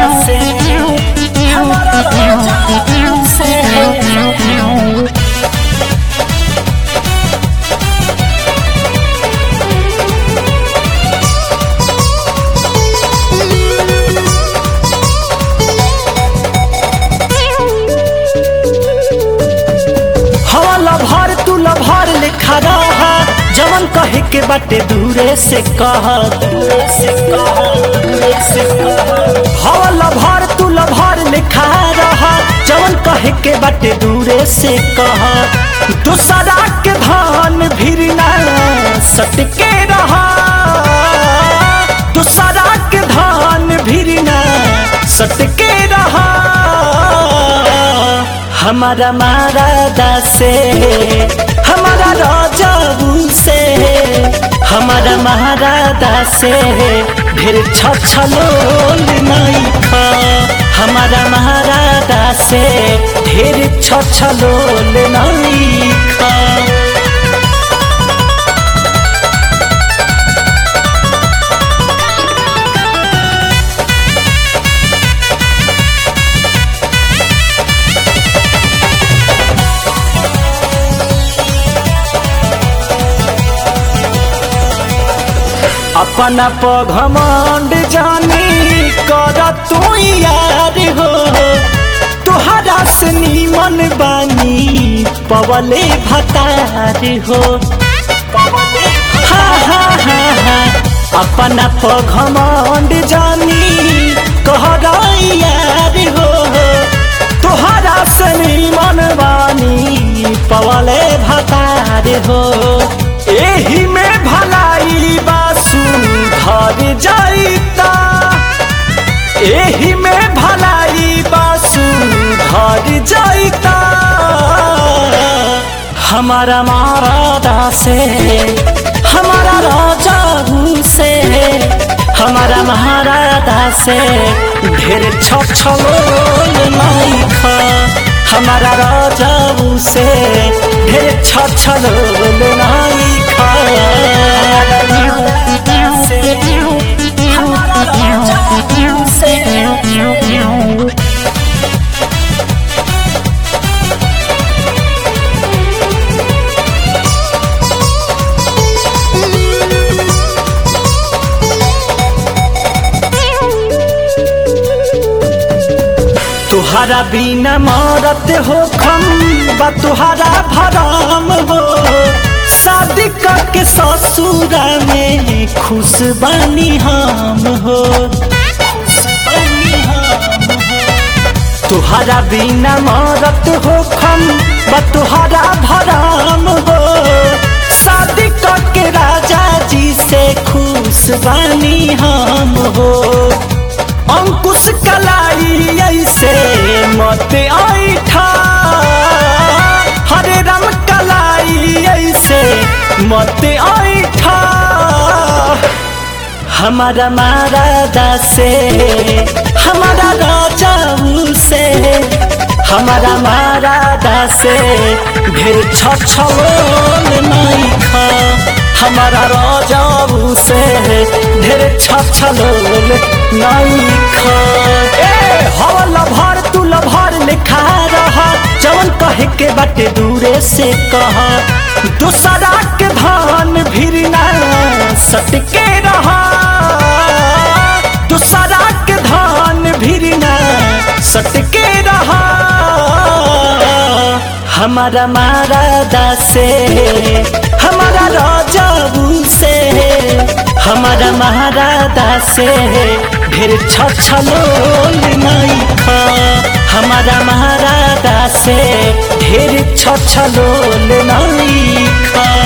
से हमारा राजा से लभर तू लभर लिखा रहा जवन कहे के बाटे दूरे से कह हवा लभर तू लभर लिखा रहा जवन कहे के बाटे दूरे से कह दूसरा के धान भिरना सटके रहा दूसरा के धान भिरना सटके रहा हमारा मारादा से हमारा राजाऊ से हमारा महाराजा से ढेर छछलोल नहीं खा हमारा महाराजा से ढेर छछलोल नहीं खा अपना घमंड जानी कर तू यार हो तुहरा से नीमन बानी पवले भतार हो हाँ हाँ हाँ हाँ अपना घमंड जानी कर यार हो तुहरा से नीमन बानी पवले भतार हो एही में भलाई घर जाइता एही में भलाई बासु घर जाइता हमारा मारादा से हमारा राजाऊ से हमारा महाराजा से ढेर छछलोल नहीं खा हमारा राजाऊ से ढेर छछलोल नहीं खा तुहरा बिना मरत हो खम बा तुहरा भराम हो शादी करके ससुरा में खुश बानी हम हो तुहरा बिना मरत हो खम बा तुहरा भराम हो शादी करके राजा जी से खुश बानी हम हो अंकुश कलाई ऐसे मत ऐठा हरे राम कलाई ऐसे मत ऐठा हमारा मारादा से हमारा राजाऊ से हमारा मारादा से ढेर छछलोल नहीं खा हमारा राजाऊ से ढेर छछलोल नहीं खा हवा लभर तू लभर लिखा रहा जवन कहे के बाटे दूरे से कहा दूसरा के धान भिरना सटके रहा दूसरा के धान भिरना सटके रहा हमारा मारादा से हमारा राजाऊ से हमारा महाराजा से ढेर छछलोल नहीं खा हमारा महाराजा से ढेर छछलोल नहीं खा।